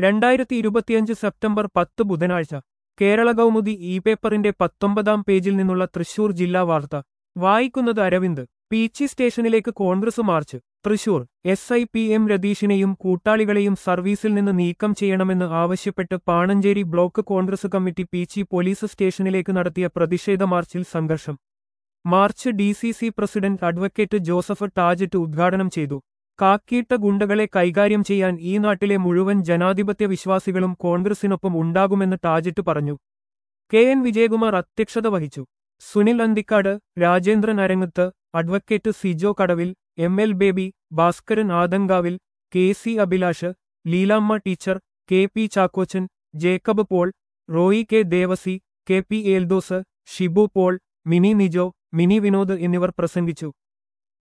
2025 September 10 ബുധനാഴ്ച Kerala Kaumudi E പേപ്പറിന്റെ 19-ാം പേജിൽ നിന്നുള്ള തൃശൂർ ജില്ലാ വാർത്ത വായിക്കുന്നത് അരവിന്ദ്. പീച്ചി സ്റ്റേഷനിലേക്ക് കോൺഗ്രസ് മാർച്ച്. തൃശൂർ SIPM രതീഷിനെയും കൂട്ടാളികളെയും സർവീസിൽ നിന്ന് നീക്കം ചെയ്യണമെന്ന് ആവശ്യപ്പെട്ട് Panancheri block Congress committee Peechi police സ്റ്റേഷനിലേക്ക് നടത്തിയ പ്രതിഷേധ മാർച്ചിൽ സംഘർഷം. March DCC president advocate Joseph Tajet ഉദ്ഘാടനം ചെയ്തു. കാക്കിയിട്ട ഗുണ്ടകളെ കൈകാര്യം ചെയ്യാൻ ഈ നാട്ടിലെ മുഴുവൻ ജനാധിപത്യ വിശ്വാസികളും കോൺഗ്രസിനൊപ്പം ഉണ്ടാകുമെന്ന് ടാജറ്റ് പറഞ്ഞു. KN വിജയകുമാർ അധ്യക്ഷത വഹിച്ചു. Sunil Anthikad, Rajendran Arangath, advocate Sijo Kadavil, ML Baby, Bhaskaran Adankavil, KC Abhilash, Leelamma teacher, KP Chakkochan, Jacob Paul, Royi K Devasi, KP Eldose, Shibu Paul, Mini Nijo, Mini Vinod എന്നിവർ പ്രസംഗിച്ചു.